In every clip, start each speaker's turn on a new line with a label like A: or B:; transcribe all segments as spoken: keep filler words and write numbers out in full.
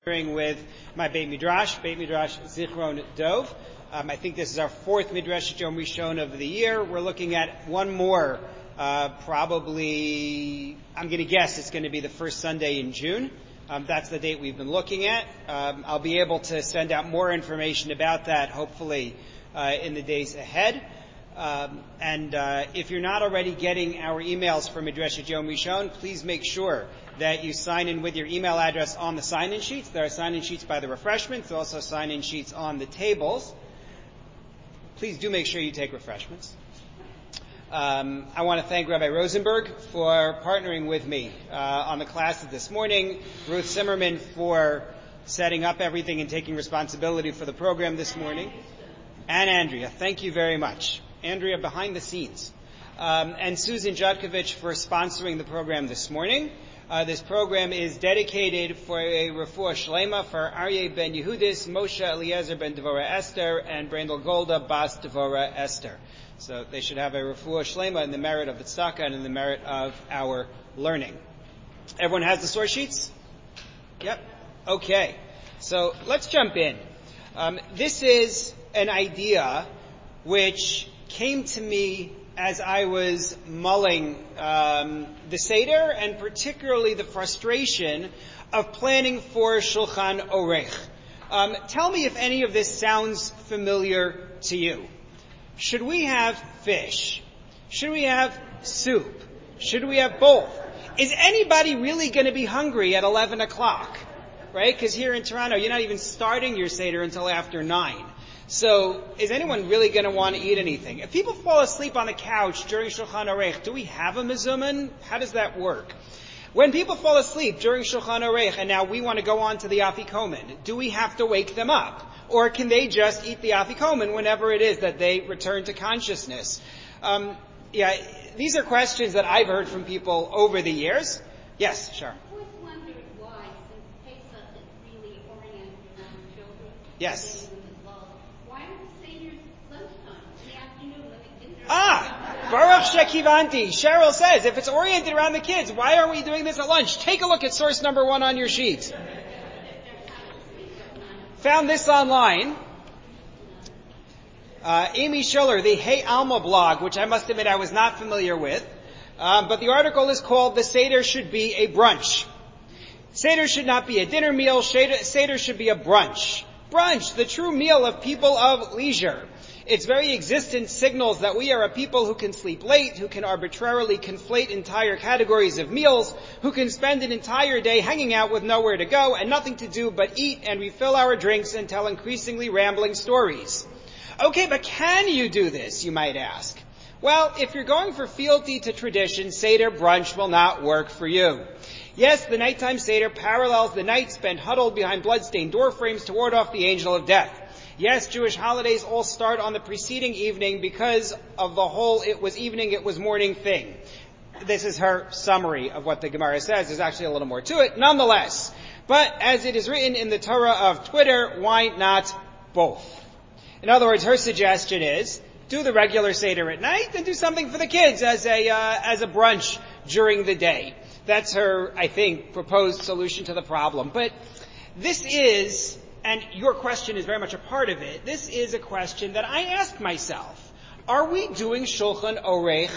A: With my Beit Midrash, Beit Midrash Zichron Dov. Um, I think this is our fourth Midrash Yom Rishon of the year. We're looking at one more, uh, probably, I'm going to guess it's going to be the first Sunday in June. Um, that's the date we've been looking at. Um, I'll be able to send out more information about that, hopefully, uh, in the days ahead. Um, and uh, if you're not already getting our emails for Midrash Yom Rishon, please make sure that you sign in with your email address on the sign-in sheets. There are sign-in sheets by the refreshments. There are also sign-in sheets on the tables. Please do make sure you take refreshments. Um, I want to thank Rabbi Rosenberg for partnering with me uh, on the classes this morning, Ruth Zimmerman for setting up everything and taking responsibility for the program this morning, and Andrea. Thank you very much. Andrea behind the scenes. Um, and Susan Judkovich for sponsoring the program this morning. Uh, this program is dedicated for a refuah shlema for Aryeh ben Yehudis, Moshe Eliezer ben Devorah Esther, and Brandel Golda bas Devorah Esther. So they should have a refuah shlema in the merit of the tzedakah and in the merit of our learning. Everyone has the source sheets? Yep. Okay. So let's jump in. Um, this is an idea which came to me as I was mulling um, the Seder, and particularly the frustration of planning for Shulchan Orech. Um, tell me if any of this sounds familiar to you. Should we have fish? Should we have soup? Should we have both? Is anybody really going to be hungry at eleven o'clock? Right? Because here in Toronto, you're not even starting your Seder until after nine. So, is anyone really going to want to eat anything? If people fall asleep on the couch during Shulchan Orech, do we have a mezuman? How does that work? When people fall asleep during Shulchan Orech, and now we want to go on to the Afikomen, do we have to wake them up? Or can they just eat the Afikomen whenever it is that they return to consciousness? Um, yeah, these are questions that I've heard from people over the years. Yes, sure.
B: I've always wondered why, since Pesach is really oriented around children.
A: Yes. Ah, Baruch Shekivanti. Cheryl says, if it's oriented around the kids, why aren't we doing this at lunch? Take a look at source number one on your sheet. Found this online. Uh, Amy Schiller, the Hey Alma blog, which I must admit I was not familiar with. Um, but the article is called The Seder Should Be a Brunch. Seder should not be a dinner meal. Seder should be a brunch. Brunch, the true meal of people of leisure. Its very existence signals that we are a people who can sleep late, who can arbitrarily conflate entire categories of meals, who can spend an entire day hanging out with nowhere to go and nothing to do but eat and refill our drinks and tell increasingly rambling stories. Okay, but can you do this, you might ask? Well, if you're going for fealty to tradition, Seder brunch will not work for you. Yes, the nighttime Seder parallels the night spent huddled behind bloodstained door frames to ward off the angel of death. Yes, Jewish holidays all start on the preceding evening because of the whole it was evening, it was morning thing. This is her summary of what the Gemara says. There's actually a little more to it, nonetheless. But as it is written in the Torah of Twitter, why not both? In other words, her suggestion is, do the regular Seder at night and do something for the kids as a, uh, as a brunch during the day. That's her, I think, proposed solution to the problem. But this is, and your question is very much a part of it, this is a question that I ask myself. Are we doing Shulchan Orech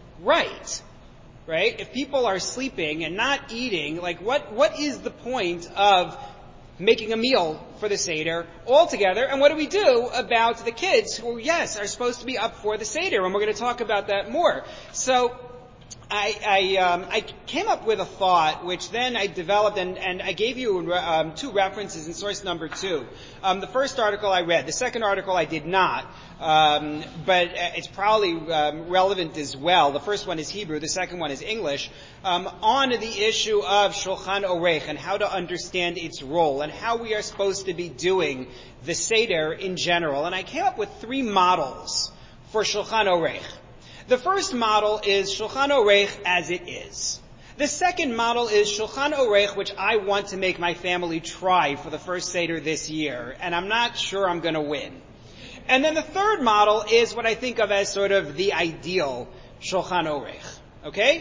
A: right? Right? If people are sleeping and not eating, like what, what is the point of making a meal for the Seder altogether? And what do we do about the kids who, yes, are supposed to be up for the Seder? And we're going to talk about that more. So, I, I, um, I came up with a thought, which then I developed, and, and I gave you um, two references in source number two. Um, the first article I read, the second article I did not, um, but it's probably um, relevant as well. The first one is Hebrew, the second one is English, um, on the issue of Shulchan Orech and how to understand its role and how we are supposed to be doing the Seder in general. And I came up with three models for Shulchan Orech. The first model is Shulchan Orech as it is. The second model is Shulchan Orech, which I want to make my family try for the first Seder this year, and I'm not sure I'm going to win. And then the third model is what I think of as sort of the ideal Shulchan Orech. Okay?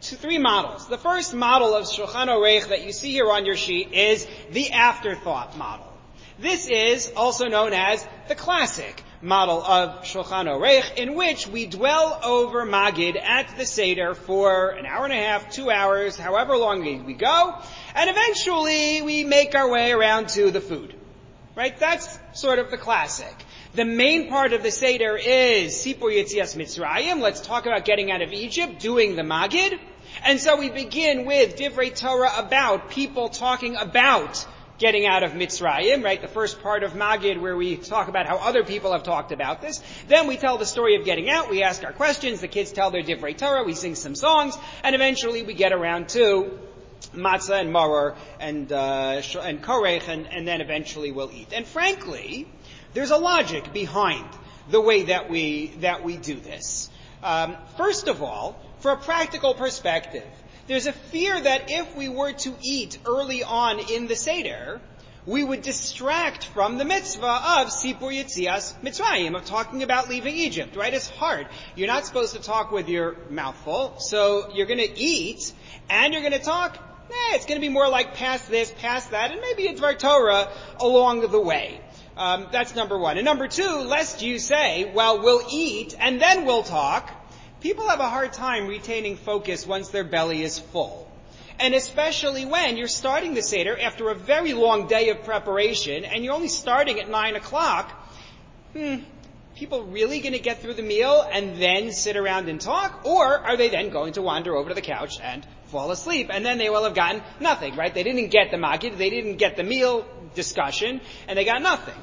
A: two, three models. The first model of Shulchan Aruch that you see here on your sheet is the afterthought model. This is also known as the classic model of Shulchan Aruch, in which we dwell over Magid at the Seder for an hour and a half, two hours, however long we go, and eventually we make our way around to the food. Right? That's sort of the classic. The main part of the Seder is Sipur Yetzias Mitzrayim. Let's talk about getting out of Egypt, doing the Magid. And so we begin with Divrei Torah about people talking about getting out of Mitzrayim, right? The first part of Magid where we talk about how other people have talked about this. Then we tell the story of getting out. We ask our questions. The kids tell their Divrei Torah. We sing some songs. And eventually we get around to matzah and maror and, uh, and korech, and, and then eventually we'll eat. And frankly, there's a logic behind the way that we, that we do this. Um, first of all, for a practical perspective, there's a fear that if we were to eat early on in the Seder, we would distract from the mitzvah of Sipur Yetzias Mitzrayim, of talking about leaving Egypt, right? It's hard. You're not supposed to talk with your mouth full, so you're gonna eat, and you're gonna talk. Eh, it's gonna be more like past this, past that, and maybe a Dvar Torah along the way. Um, that's number one. And number two, lest you say, well, we'll eat, and then we'll talk. People have a hard time retaining focus once their belly is full. And especially when you're starting the Seder after a very long day of preparation and you're only starting at nine o'clock, hmm, people really going to get through the meal and then sit around and talk? Or are they then going to wander over to the couch and fall asleep? And then they will have gotten nothing, right? They didn't get the Magid, they didn't get the meal discussion, and they got nothing.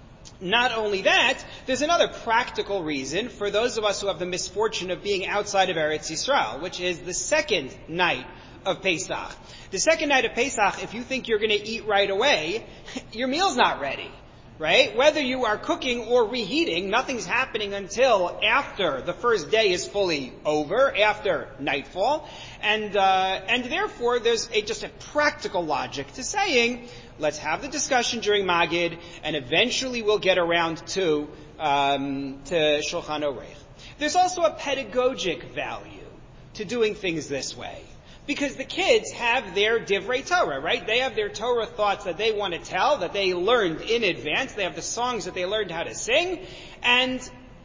A: Not only that, there's another practical reason for those of us who have the misfortune of being outside of Eretz Yisrael, which is the second night of Pesach. The second night of Pesach, if you think you're going to eat right away, your meal's not ready, right? Whether you are cooking or reheating, nothing's happening until after the first day is fully over, after nightfall, and uh, and therefore there's a, just a practical logic to saying, let's have the discussion during Magid, and eventually we'll get around to um, to Shulchan Aruch. There's also a pedagogic value to doing things this way, because the kids have their Divrei Torah, right? They have their Torah thoughts that they want to tell, that they learned in advance. They have the songs that they learned how to sing. And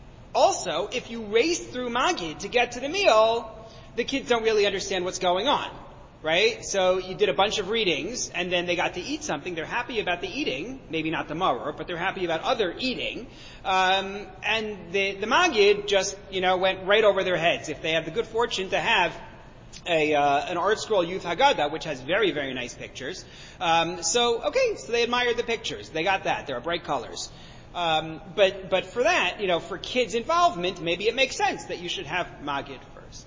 A: also, if you race through Magid to get to the meal, the kids don't really understand what's going on, right? So you did a bunch of readings, and then they got to eat something. They're happy about the eating, maybe not the maror, but they're happy about other eating. Um, and the, the Magid just, you know, went right over their heads. If they have the good fortune to have A, uh, an art scroll Youth Haggadah, which has very, very nice pictures. Um, so, okay, so they admired the pictures. They got that. There are bright colors. Um, but, but for that, you know, for kids' involvement, maybe it makes sense that you should have Magid first.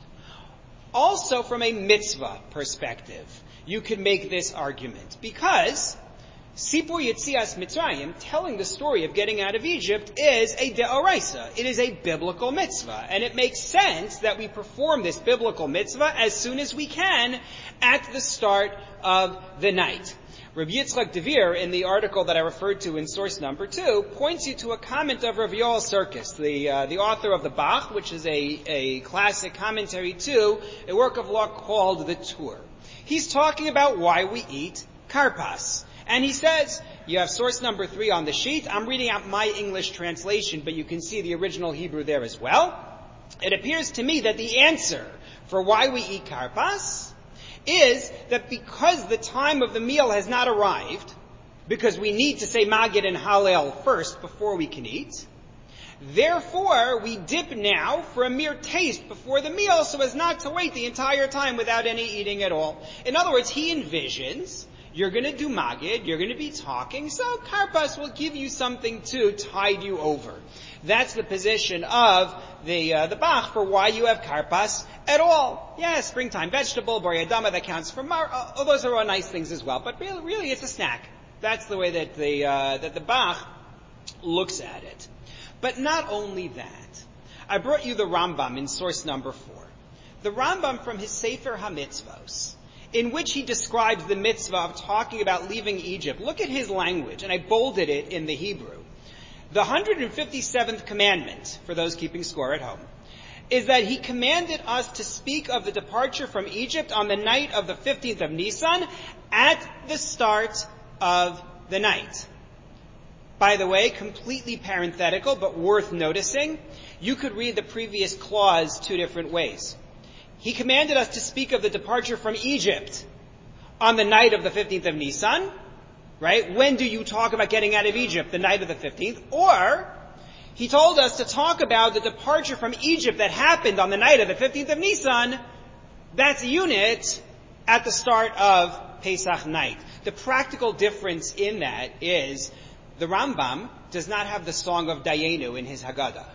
A: Also, from a mitzvah perspective, you can make this argument, because Sipur Yetzias Mitzrayim, telling the story of getting out of Egypt, is a deoraisa. It is a biblical mitzvah. And it makes sense that we perform this biblical mitzvah as soon as we can at the start of the night. Rabbi Yitzchak Devir, in the article that I referred to in source number two, points you to a comment of Rav Yoel Sirkis, the, uh, the author of the Bach, which is a, a classic commentary to a work of law called the Tur. He's talking about why we eat karpas. And he says, you have source number three on the sheet. I'm reading out my English translation, but you can see the original Hebrew there as well. It appears to me that the answer for why we eat karpas is that because the time of the meal has not arrived, because we need to say Magid and Hallel first before we can eat, therefore we dip now for a mere taste before the meal so as not to wait the entire time without any eating at all. In other words, he envisions you're going to do Magid, you're going to be talking, so karpas will give you something to tide you over. That's the position of the uh, the Bach for why you have karpas at all. Yeah, springtime vegetable, bar yadama, that counts for mar. Oh, those are all nice things as well, but really, really it's a snack. That's the way that the uh, that the Bach looks at it. But not only that, I brought you the Rambam in source number four. The Rambam from his Sefer HaMitzvos, in which he describes the mitzvah of talking about leaving Egypt. Look at his language, and I bolded it in the Hebrew. The one hundred fifty-seventh commandment, for those keeping score at home, is that he commanded us to speak of the departure from Egypt on the night of the fifteenth of Nisan at the start of the night. By the way, completely parenthetical, but worth noticing, you could read the previous clause two different ways. He commanded us to speak of the departure from Egypt on the night of the fifteenth of Nisan, right? When do you talk about getting out of Egypt? The night of the fifteenth. Or, he told us to talk about the departure from Egypt that happened on the night of the fifteenth of Nisan. That's a unit at the start of Pesach night. The practical difference in that is the Rambam does not have the song of Dayenu in his Haggadah.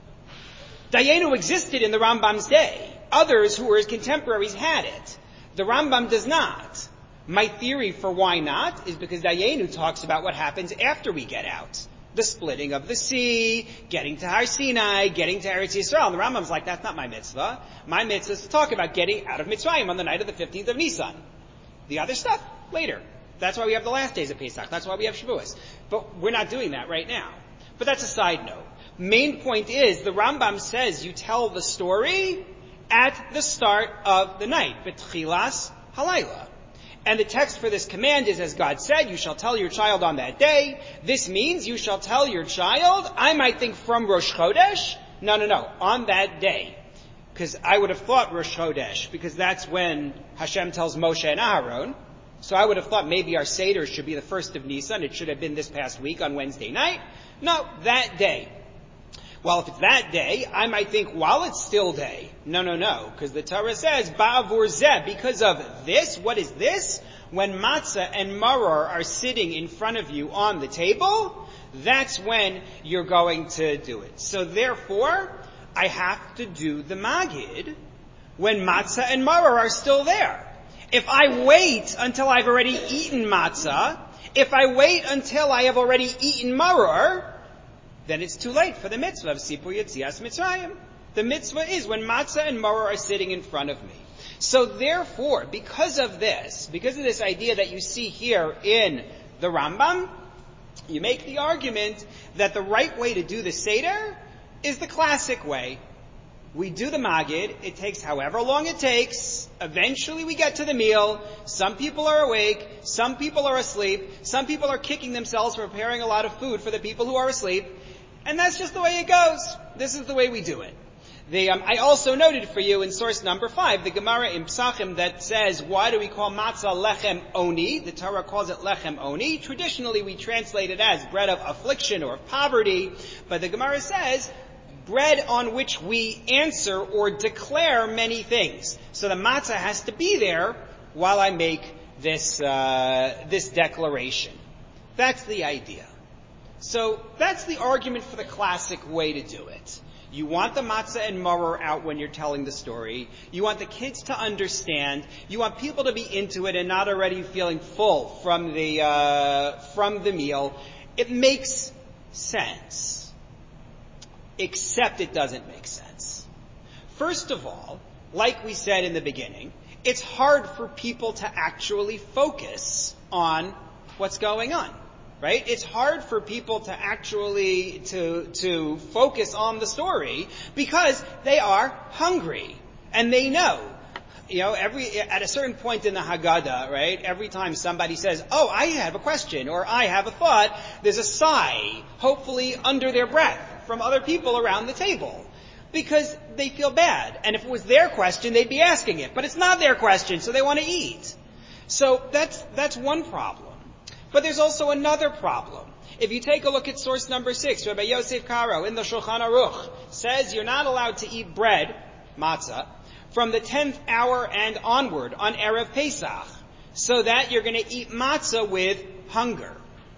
A: Dayenu existed in the Rambam's day. Others who were his contemporaries had it. The Rambam does not. My theory for why not is because Dayenu talks about what happens after we get out. The splitting of the sea, getting to Har Sinai, getting to Eretz Yisrael. And the Rambam's like, that's not my mitzvah. My mitzvah is to talk about getting out of Mitzrayim on the night of the fifteenth of Nisan. The other stuff, later. That's why we have the last days of Pesach. That's why we have Shavuos. But we're not doing that right now. But that's a side note. Main point is, the Rambam says you tell the story at the start of the night. B'tchilas halayla. And the text for this command is, as God said, you shall tell your child on that day. This means you shall tell your child, I might think from Rosh Chodesh. No, no, no, on that day. Because I would have thought Rosh Chodesh, because that's when Hashem tells Moshe and Aharon. So I would have thought maybe our Seder should be the first of Nisan. It should have been this past week on Wednesday night. No, that day. Well, if it's that day, I might think while it's still day. No, no, no. Because the Torah says, Ba'avur zeh, because of this. What is this? When matzah and maror are sitting in front of you on the table, that's when you're going to do it. So therefore, I have to do the Magid when matzah and maror are still there. If I wait until I've already eaten matzah, if I wait until I have already eaten maror, then it's too late for the mitzvah of Sipur Yetzias Mitzrayim. The mitzvah is when matzah and maror are sitting in front of me. So therefore, because of this, because of this idea that you see here in the Rambam, you make the argument that the right way to do the Seder is the classic way. We do the Magid, it takes however long it takes, eventually we get to the meal, some people are awake, some people are asleep, some people are kicking themselves for preparing a lot of food for the people who are asleep, and that's just the way it goes. This is the way we do it. The, um, I also noted for you in source number five, the Gemara in Psachim that says, why do we call matzah lechem oni? The Torah calls it lechem oni. Traditionally we translate it as bread of affliction or poverty, but the Gemara says, bread on which we answer or declare many things. So the matzah has to be there while I make this, uh, this declaration. That's the idea. So that's the argument for the classic way to do it. You want the matzah and maror out when you're telling the story. You want the kids to understand. You want people to be into it and not already feeling full from the, uh, from the meal. It makes sense. Except it doesn't make sense. First of all, like we said in the beginning, it's hard for people to actually focus on what's going on. Right? It's hard for people to actually, to, to focus on the story because they are hungry. And they know. You know, every, at a certain point in the Haggadah, right, every time somebody says, oh, I have a question, or I have a thought, there's a sigh, hopefully under their breath, from other people around the table. Because they feel bad. And if it was their question, they'd be asking it. But it's not their question, so they want to eat. So that's, that's one problem. But there's also another problem. If you take a look at source number six, Rabbi Yosef Karo in the Shulchan Aruch says you're not allowed to eat bread, matzah, from the tenth hour and onward on Erev Pesach, so that you're going to eat matzah with hunger.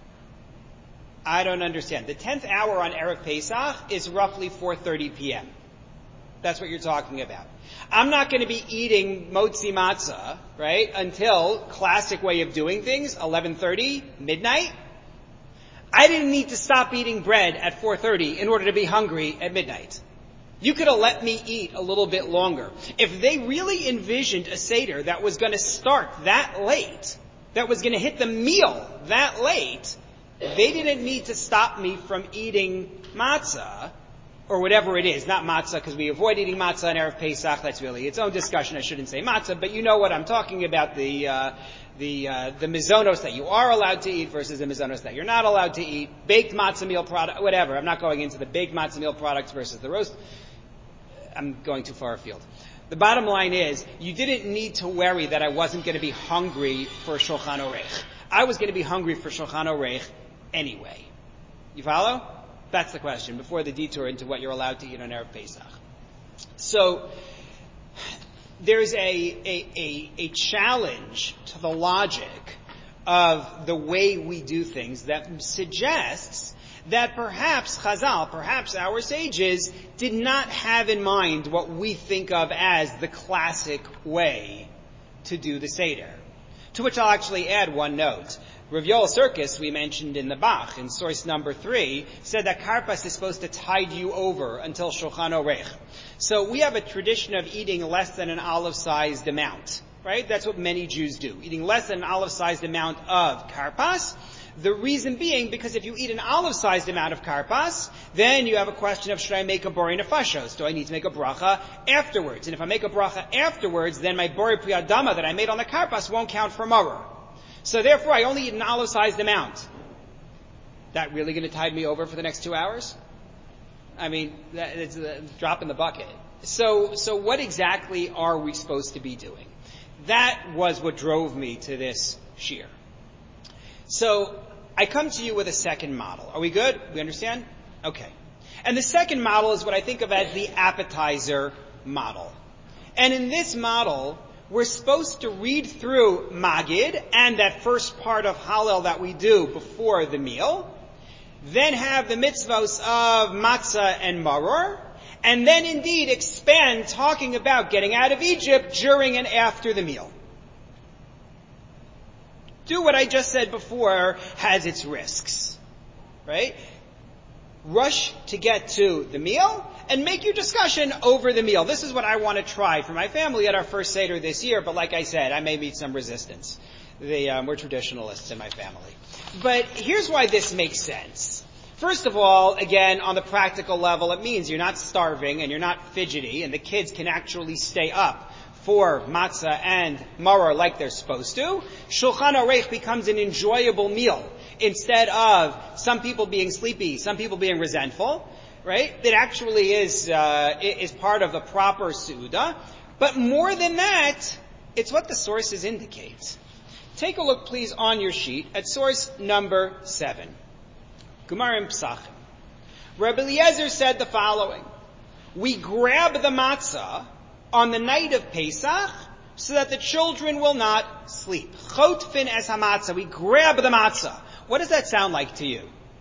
A: I don't understand. The tenth hour on Erev Pesach is roughly four thirty p.m. That's what you're talking about. I'm not going to be eating motzi matzah, right, until classic way of doing things, eleven thirty, midnight. I didn't need to stop eating bread at four thirty in order to be hungry at midnight. You could have let me eat a little bit longer. If they really envisioned a Seder that was going to start that late, that was going to hit the meal that late, they didn't need to stop me from eating matzah or whatever it is, not matzah, because we avoid eating matzah on Erev Pesach. That's really its own discussion. I shouldn't say matzah, but you know what I'm talking about, the uh, the uh, the mizonos that you are allowed to eat versus the mizonos that you're not allowed to eat, baked matzah meal product, whatever. I'm not going into the baked matzah meal products versus the roast. I'm going too far afield. The bottom line is, you didn't need to worry that I wasn't going to be hungry for Shulchan Aruch. I was going to be hungry for Shulchan Aruch anyway. You follow? That's the question, before the detour into what you're allowed to eat on Erev Pesach. So, there's a, a, a, a challenge to the logic of the way we do things that suggests that perhaps Chazal, perhaps our sages, did not have in mind what we think of as the classic way to do the Seder. To which I'll actually add one note. Rav Yoel Sirkis, we mentioned in the Bach, in source number three, said that karpas is supposed to tide you over until Shulchan Aruch. So we have a tradition of eating less than an olive-sized amount, right? That's what many Jews do, eating less than an olive-sized amount of karpas. The reason being, because if you eat an olive-sized amount of karpas, then you have a question of, should I make a borei nefashos? Do I need to make a bracha afterwards? And if I make a bracha afterwards, then my borei priyadama that I made on the karpas won't count for maror. So therefore, I only eat an olive-sized amount. That really going to tide me over for the next two hours? I mean, that, it's a drop in the bucket. So, so what exactly are we supposed to be doing? That was what drove me to this shiur. So, I come to you with a second model. Are we good? We understand? Okay. And the second model is what I think of as the appetizer model. And in this model, we're supposed to read through Magid and that first part of Hallel that we do before the meal, then have the mitzvos of matzah and maror, and then indeed expand talking about getting out of Egypt during and after the meal. Do what I just said before has its risks, right? Rush to get to the meal and make your discussion over the meal. This is what I want to try for my family at our first Seder this year, but like I said, I may meet some resistance. The, um, we're traditionalists in my family. But here's why this makes sense. First of all, again, on the practical level, it means you're not starving and you're not fidgety, and the kids can actually stay up for matzah and maror like they're supposed to. Shulchan Aruch becomes an enjoyable meal instead of some people being sleepy, some people being resentful, right? It actually is uh, is part of the proper Suda. But more than that, it's what the sources indicate. Take a look, please, on your sheet at source number seven. Gemara in Pesachim. Rabbi Eliezer said the following: we grab the matzah on the night of Pesach so that the children will not sleep. Chotfin es hamatzah. We grab the matzah. What does that sound like to you?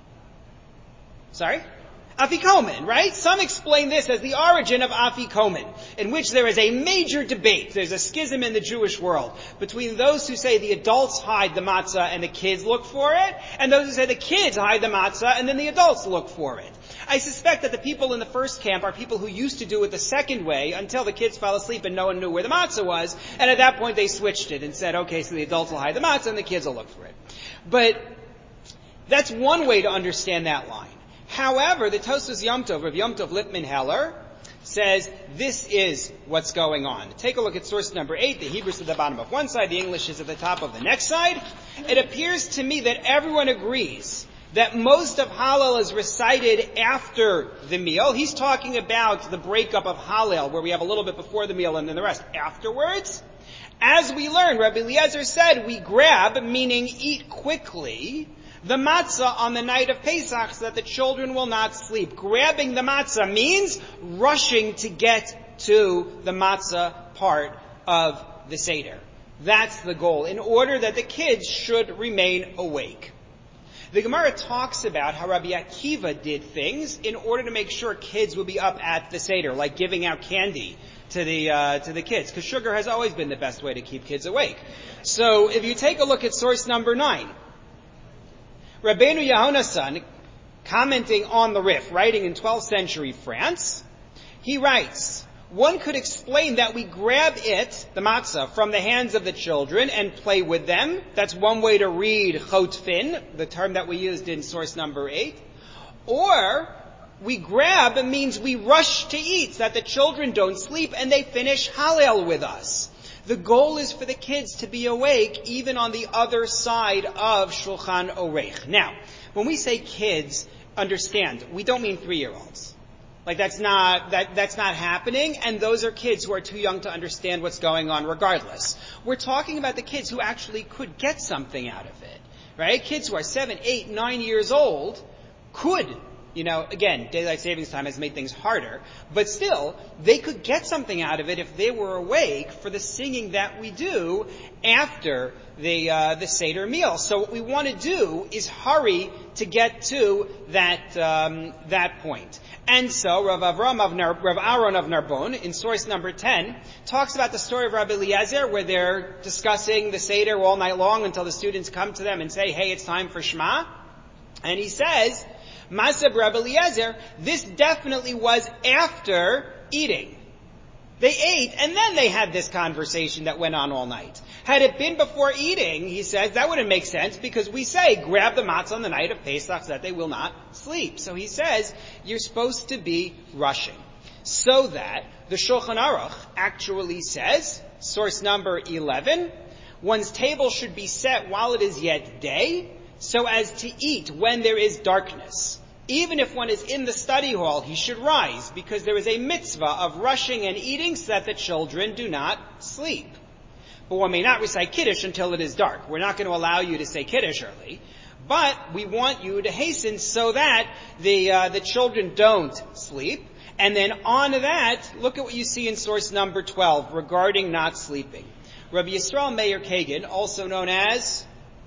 A: Sorry? Afikomen, right? Some explain this as the origin of Afikomen, in which there is a major debate. There's a schism in the Jewish world between those who say the adults hide the matzah and the kids look for it, and those who say the kids hide the matzah and then the adults look for it. I suspect that the people in the first camp are people who used to do it the second way until the kids fell asleep and no one knew where the matzah was, and at that point they switched it and said, okay, so the adults will hide the matzah and the kids will look for it. But that's one way to understand that line. However, the Tosfos Yom Tov, Rav Yom Tov Lipman Heller, says this is what's going on. Take a look at source number eight. The Hebrew is at the bottom of one side, the English is at the top of the next side. It appears to me that everyone agrees that most of Hallel is recited after the meal. He's talking about the breakup of Hallel, where we have a little bit before the meal and then the rest afterwards. As we learned, Rabbi Eliezer said, we grab, meaning eat quickly, the matzah on the night of Pesach so that the children will not sleep. Grabbing the matzah means rushing to get to the matzah part of the Seder. That's the goal, in order that the kids should remain awake. The Gemara talks about how Rabbi Akiva did things in order to make sure kids would be up at the Seder, like giving out candy to the uh, to the kids, because sugar has always been the best way to keep kids awake. So if you take a look at source number nine, Rabbeinu Yehonasan, commenting on the Rif, writing in twelfth century France, he writes, one could explain that we grab it, the matzah, from the hands of the children and play with them. That's one way to read chotfin, the term that we used in source number eight. Or We grab means we rush to eat so that the children don't sleep and they finish Hallel with us. The goal is for the kids to be awake even on the other side of Shulchan Orech. Now, when we say kids, understand, we don't mean three-year-olds. Like that's not, that, that's not happening, and those are kids who are too young to understand what's going on regardless. We're talking about the kids who actually could get something out of it, right? Kids who are seven, eight, nine years old could, you know, again, daylight savings time has made things harder, but still, they could get something out of it if they were awake for the singing that we do after the, uh, the Seder meal. So what we want to do is hurry to get to that, um, that point. And so, Rav Avram of Nar, Rav Aaron of Narbonne, in source number ten, talks about the story of Rabbi Eliezer, where they're discussing the Seder all night long until the students come to them and say, hey, it's time for Shema. And he says, Masab Rabbi Eliezer, this definitely was after eating. They ate, and then they had this conversation that went on all night. Had it been before eating, he says, that wouldn't make sense, because we say, grab the matzah on the night of Pesach so that they will not sleep. So he says, you're supposed to be rushing. So that the Shulchan Aruch actually says, source number eleven, one's table should be set while it is yet day, so as to eat when there is darkness. Even if one is in the study hall, he should rise, because there is a mitzvah of rushing and eating so that the children do not sleep. But one may not recite Kiddush until it is dark. We're not going to allow you to say Kiddush early, but we want you to hasten so that the uh, the children don't sleep. And then on to that, look at what you see in source number twelve regarding not sleeping. Rabbi Yisrael Meir Kagan, also known as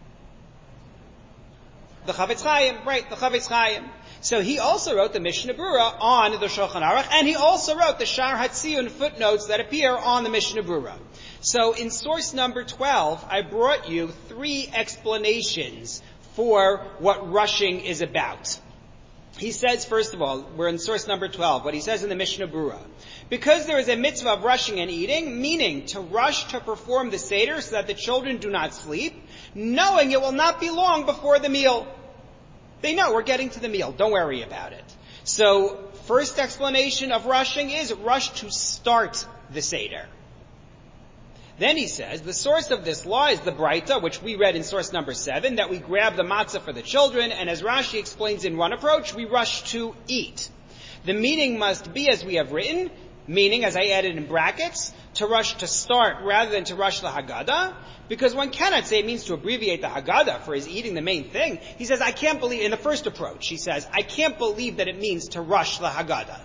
A: the Chavetz Chaim, right, the Chavetz Chaim. So he also wrote the Mishnah Berurah on the Shulchan Aruch, and he also wrote the Shar HaTziyun footnotes that appear on the Mishnah Berurah. So in source number twelve, I brought you three explanations for what rushing is about. He says, first of all, we're in source number twelve, what he says in the Mishnah Berurah. Because there is a mitzvah of rushing and eating, meaning to rush to perform the Seder so that the children do not sleep, knowing it will not be long before the meal. They know we're getting to the meal. Don't worry about it. So, first explanation of rushing is rush to start the Seder. Then he says, the source of this law is the Braita, which we read in source number seven, that we grab the matzah for the children, and as Rashi explains in one approach, we rush to eat. The meaning must be as we have written, meaning, as I added in brackets, to rush to start rather than to rush the Haggadah, because one cannot say it means to abbreviate the Haggadah for his eating the main thing. He says, I can't believe, in the first approach, he says, I can't believe that it means to rush the Haggadah.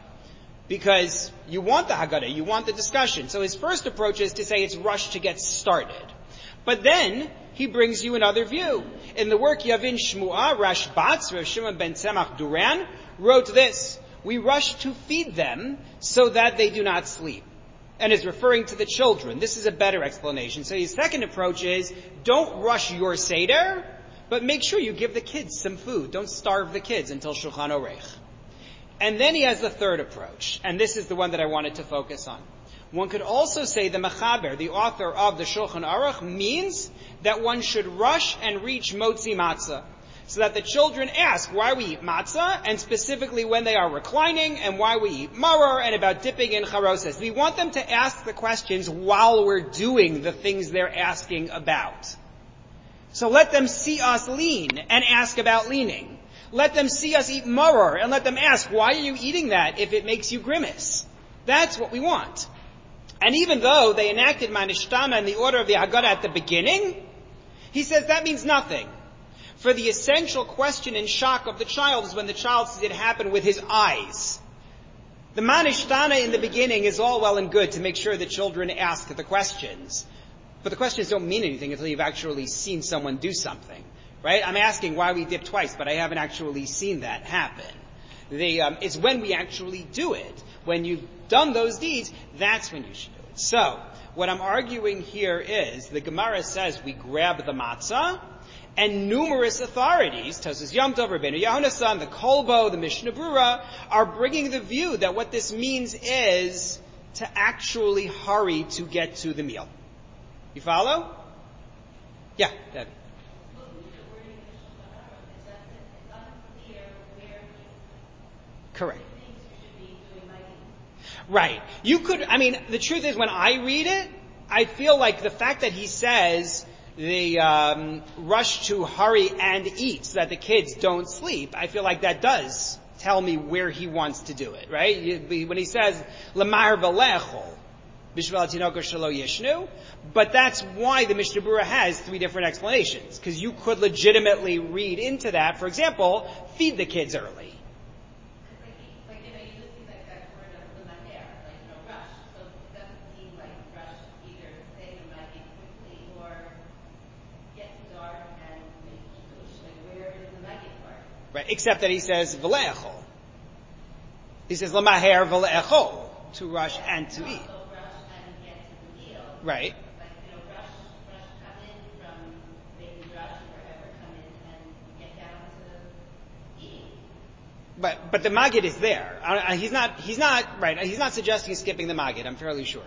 A: Because you want the Haggadah, you want the discussion. So his first approach is to say it's rush to get started. But then, he brings you another view. In the work Yavin Shmu'ah, Rashbatz, Rav Shimon ben Tzemach Duran, wrote this, we rush to feed them so that they do not sleep. And is referring to the children. This is a better explanation. So his second approach is, don't rush your Seder, but make sure you give the kids some food. Don't starve the kids until Shulchan Orech. And then he has the third approach, and this is the one that I wanted to focus on. One could also say the Mechaber, the author of the Shulchan Aruch, means that one should rush and reach Motzi Matzah, so that the children ask why we eat matzah, and specifically when they are reclining, and why we eat maror, and about dipping in charoses. We want them to ask the questions while we're doing the things they're asking about. So let them see us lean and ask about leaning. Let them see us eat maror and let them ask, why are you eating that if it makes you grimace? That's what we want. And even though they enacted Manishtana in the order of the Haggadah at the beginning, he says that means nothing. For the essential question and shock of the child is when the child sees it happen with his eyes. The Manishtana in the beginning is all well and good to make sure the children ask the questions. But the questions don't mean anything until you've actually seen someone do something. Right? I'm asking why we dip twice, but I haven't actually seen that happen. The, um, it's when we actually do it. When you've done those deeds, that's when you should do it. So, what I'm arguing here is, the Gemara says we grab the matzah, and numerous authorities, Tosfos Yom Tov, Rabbeinu Yohanan, the Kolbo, the Mishnah Berurah, are bringing the view that what this means is to actually hurry to get to the meal. You follow? Yeah, Debbie. Correct. Right. You could, I mean, the truth is when I read it, I feel like the fact that he says the um, rush to hurry and eat so that the kids don't sleep, I feel like that does tell me where he wants to do it, right? You, when he says, Lamar v'lechol, b'shvel tinoko shelo yishnu, but that's why the Mishnah Berurah has three different explanations, because you could legitimately read into that, for example, feed the kids early. Right, except that he says v'le'echol. He says lamaher v'le'echol, to rush and to eat. Right. But but the Magid is there. Uh, he's not he's not right. He's not suggesting skipping the Magid. I'm fairly sure.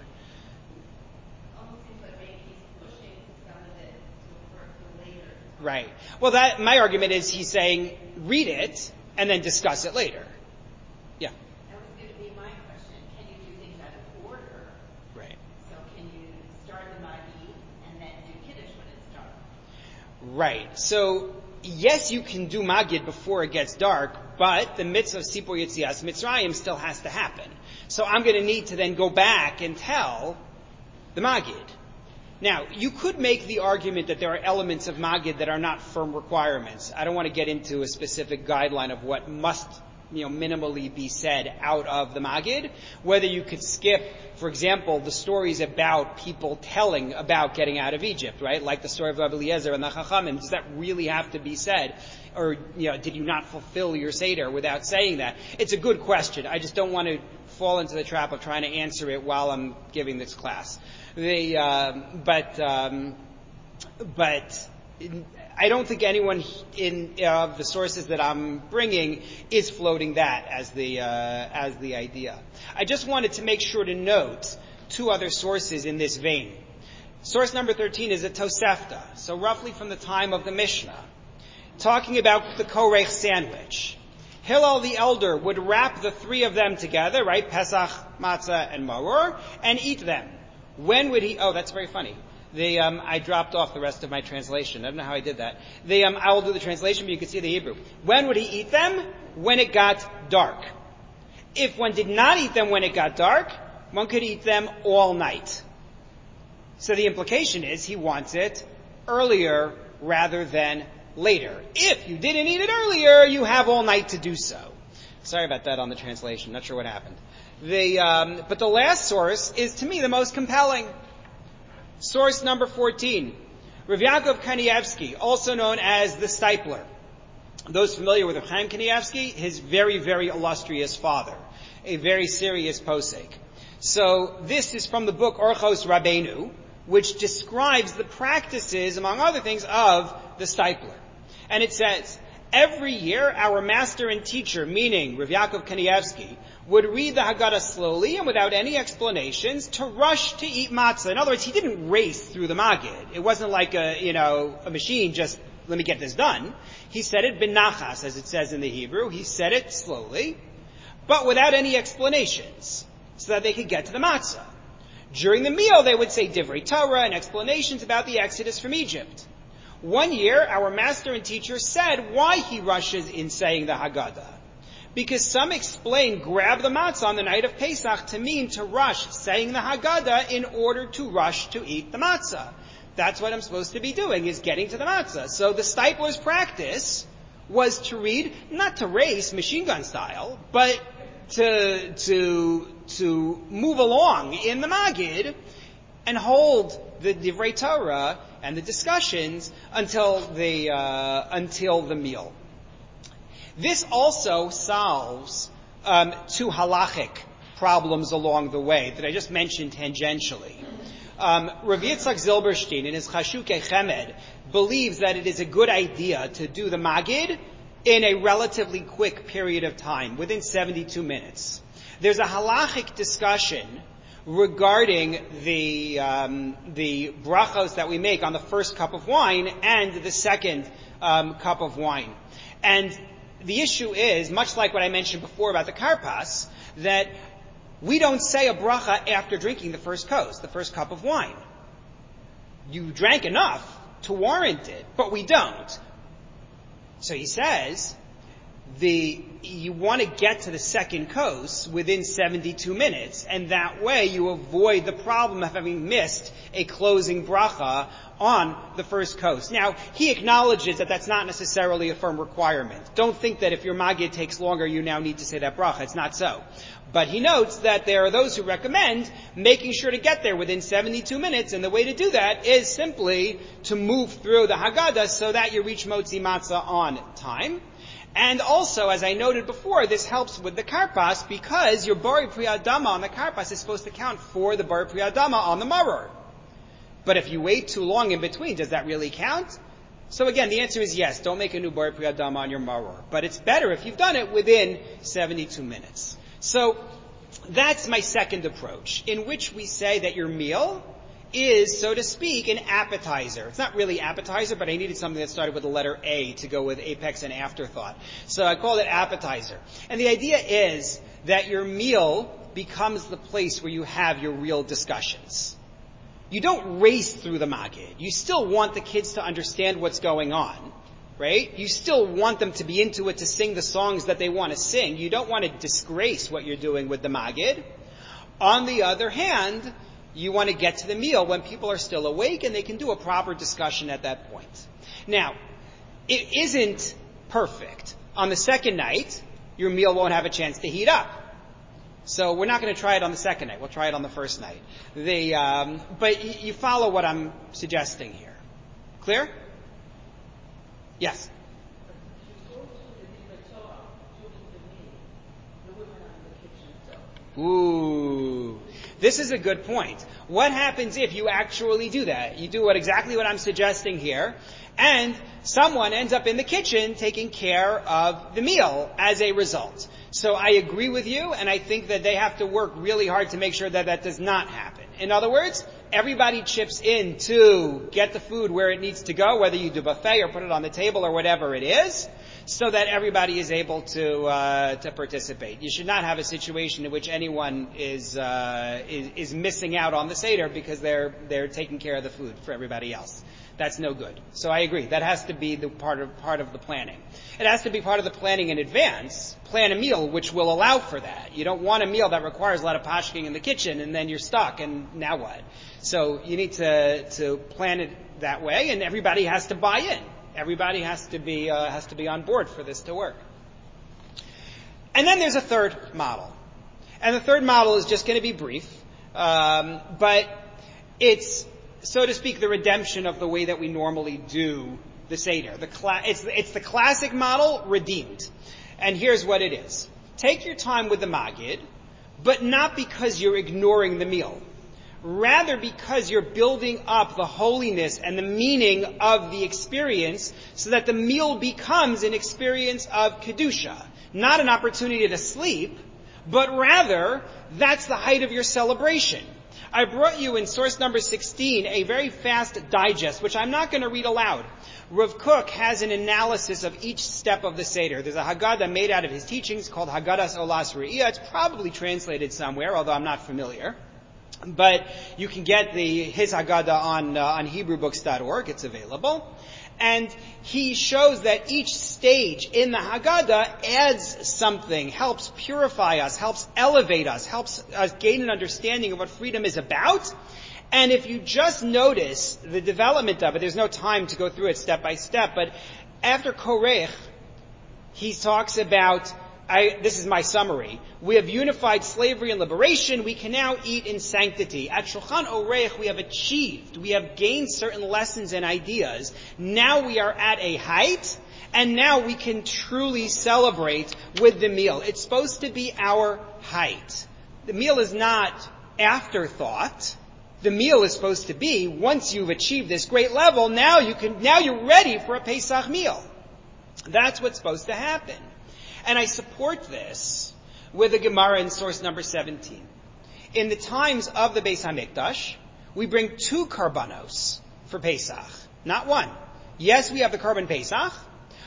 A: Right. Well, that my argument is he's saying read it and then discuss it later. Yeah.
C: That was going to be my question. Can you do things out of order?
A: Right.
C: So can you start the Magid and then do Kiddush when it's dark?
A: Right. So yes, you can do Magid before it gets dark, but the mitzvah of Sipur Yetzias Mitzrayim still has to happen. So I'm going to need to then go back and tell the Magid. Now, you could make the argument that there are elements of Magid that are not firm requirements. I don't want to get into a specific guideline of what must, you know, minimally be said out of the Magid. Whether you could skip, for example, the stories about people telling about getting out of Egypt, right? Like the story of Rabbi Eliezer and the Chachamim. Does that really have to be said? Or, you know, did you not fulfill your Seder without saying that? It's a good question. I just don't want to fall into the trap of trying to answer it while I'm giving this class. The, uh, but, um, but I don't think anyone in uh, the sources that I'm bringing is floating that as the uh, as the idea. I just wanted to make sure to note two other sources in this vein. Source number thirteen is a Tosefta, so roughly from the time of the Mishnah, talking about the Korech sandwich. Hillel the elder would wrap the three of them together, right? Pesach, Matzah, and Maror, and eat them. When would he? Oh, that's very funny. The, um, I dropped off the rest of my translation. I don't know how I did that. The, um, I will do the translation, but you can see the Hebrew. When would he eat them? When it got dark. If one did not eat them when it got dark, one could eat them all night. So the implication is he wants it earlier rather than later. If you didn't eat it earlier, you have all night to do so. Sorry about that on the translation. Not sure what happened. The, um, but the last source is, to me, the most compelling. Source number fourteen. Rav Yaakov Kanievsky, also known as the Stipler. Those familiar with Rav Chaim Kanievsky, his very, very illustrious father. A very serious posek. So this is from the book Orchos Rabbeinu, which describes the practices, among other things, of the Stipler. And it says, every year our master and teacher, meaning Rav Yaakov Kanievsky, would read the Haggadah slowly and without any explanations to rush to eat matzah. In other words, he didn't race through the Magid. It wasn't like a, you know, a machine, just let me get this done. He said it benachas, as it says in the Hebrew. He said it slowly, but without any explanations, so that they could get to the matzah. During the meal, they would say Divrei Torah and explanations about the Exodus from Egypt. One year, our master and teacher said why he rushes in saying the Haggadah. Because some explain grab the matzah on the night of Pesach to mean to rush saying the Haggadah in order to rush to eat the matzah. That's what I'm supposed to be doing, is getting to the matzah. So the Stipler's practice was to read, not to race machine gun style, but to, to, to move along in the Magid and hold the Divrei Torah and the discussions until the, uh, until the meal. This also solves um, two halachic problems along the way that I just mentioned tangentially. Um, Rav Yitzchak Zilberstein, in his Chashukei Chemed, believes that it is a good idea to do the Magid in a relatively quick period of time, within seventy-two minutes. There's a halachic discussion regarding the um, the brachos that we make on the first cup of wine and the second um, cup of wine. And the issue is, much like what I mentioned before about the karpas, that we don't say a bracha after drinking the first kos, the first cup of wine. You drank enough to warrant it, but we don't. So he says, the, you want to get to the second kos within seventy-two minutes, and that way you avoid the problem of having missed a closing bracha on the first kos. Now, he acknowledges that that's not necessarily a firm requirement. Don't think that if your magid takes longer, you now need to say that bracha. It's not so. But he notes that there are those who recommend making sure to get there within seventy-two minutes, and the way to do that is simply to move through the Haggadah so that you reach Motzi Matzah on time. And also, as I noted before, this helps with the karpas because your Bari Priyadama on the karpas is supposed to count for the Bari Priyadama on the maror. But if you wait too long in between, does that really count? So again, the answer is yes. Don't make a new Bari Priyadama on your maror. But it's better if you've done it within seventy-two minutes. So that's my second approach, in which we say that your meal is, so to speak, an appetizer. It's not really appetizer, but I needed something that started with the letter A to go with apex and afterthought. So I called it appetizer. And the idea is that your meal becomes the place where you have your real discussions. You don't race through the magid. You still want the kids to understand what's going on, right? You still want them to be into it, to sing the songs that they want to sing. You don't want to disgrace what you're doing with the magid. On the other hand, you want to get to the meal when people are still awake and they can do a proper discussion at that point. Now, it isn't perfect. On the second night, your meal won't have a chance to heat up. So we're not going to try it on the second night. We'll try it on the first night. The, um, but y- you follow what I'm suggesting here. Clear? Yes. Ooh. This is a good point. What happens if you actually do that? You do what exactly what I'm suggesting here, and someone ends up in the kitchen taking care of the meal as a result. So I agree with you, and I think that they have to work really hard to make sure that that does not happen. In other words, everybody chips in to get the food where it needs to go, whether you do buffet or put it on the table or whatever it is, so that everybody is able to uh, to participate. You should not have a situation in which anyone is, uh, is is missing out on the Seder because they're they're taking care of the food for everybody else. That's no good. So I agree. That has to be the part of part of the planning. It has to be part of the planning in advance. Plan a meal which will allow for that. You don't want a meal that requires a lot of pashking in the kitchen and then you're stuck and now what? So you need to to plan it that way, and everybody has to buy in. Everybody has to be uh, has to be on board for this to work. And then there's a third model, and the third model is just going to be brief, um, but it's, so to speak, the redemption of the way that we normally do the Seder. The cla- it's it's the classic model redeemed, and here's what it is: take your time with the Magid, but not because you're ignoring the meal. Rather because you're building up the holiness and the meaning of the experience so that the meal becomes an experience of Kedusha. Not an opportunity to sleep, but rather that's the height of your celebration. I brought you in source number sixteen a very fast digest, which I'm not going to read aloud. Rav Kook has an analysis of each step of the Seder. There's a Haggadah made out of his teachings called Haggadah's Olas Re'iyah. It's probably translated somewhere, although I'm not familiar. But you can get the his Haggadah on uh, on Hebrew books dot org. It's available. And he shows that each stage in the Haggadah adds something, helps purify us, helps elevate us, helps us gain an understanding of what freedom is about. And if you just notice the development of it, there's no time to go through it step by step, but after Korech, he talks about, I, this is my summary. We have unified slavery and liberation. We can now eat in sanctity. At Shulchan Orech, we have achieved. We have gained certain lessons and ideas. Now we are at a height, and now we can truly celebrate with the meal. It's supposed to be our height. The meal is not afterthought. The meal is supposed to be, once you've achieved this great level, now you can, now you're ready for a Pesach meal. That's what's supposed to happen. And I support this with a Gemara in source number seventeen. In the times of the Beis HaMikdash, we bring two karbanos for Pesach, not one. Yes, we have the Karban Pesach,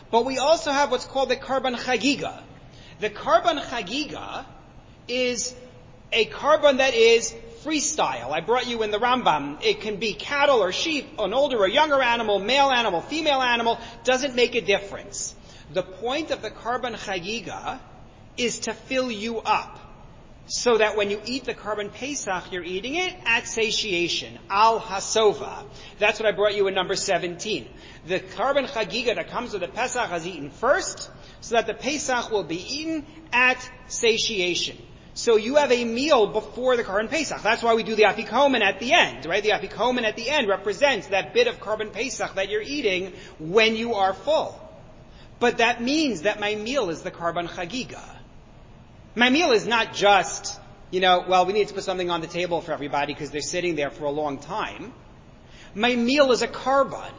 A: But we also have what's called the Karban Chagiga. The Karban Chagiga is a Karban that is freestyle. I brought you in the Rambam. It can be cattle or sheep, an older or younger animal, male animal, female animal, doesn't make a difference. The point of the Karban Chagiga is to fill you up, so that when you eat the Karban Pesach, you're eating it at satiation, al hasova. That's what I brought you in number seventeen. The Karban Chagiga that comes with the Pesach is eaten first, so that the Pesach will be eaten at satiation. So you have a meal before the Karban Pesach. That's why we do the Afikomen at the end, right? The Afikomen at the end represents that bit of Karban Pesach that you're eating when you are full. But that means that my meal is the Karban Chagiga. My meal is not just, you know, well, we need to put something on the table for everybody because they're sitting there for a long time. My meal is a Karban.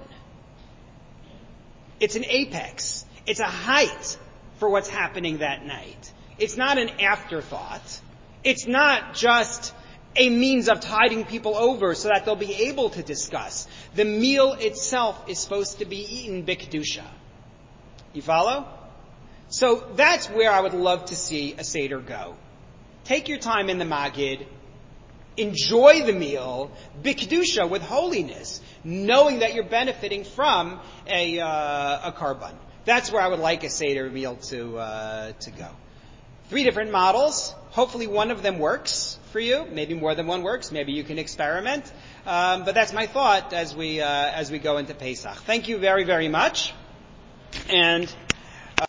A: It's an apex. It's a height for what's happening that night. It's not an afterthought. It's not just a means of tiding people over so that they'll be able to discuss. The meal itself is supposed to be eaten b'kedusha. You follow? So that's where I would love to see a Seder go. Take your time in the Magid. Enjoy the meal, b'kedusha, with holiness, knowing that you're benefiting from a, uh, a Karban. That's where I would like a Seder meal to, uh, to go. Three different models. Hopefully one of them works for you. Maybe more than one works. Maybe you can experiment. Um, but that's my thought as we, uh, as we go into Pesach. Thank you very, very much. And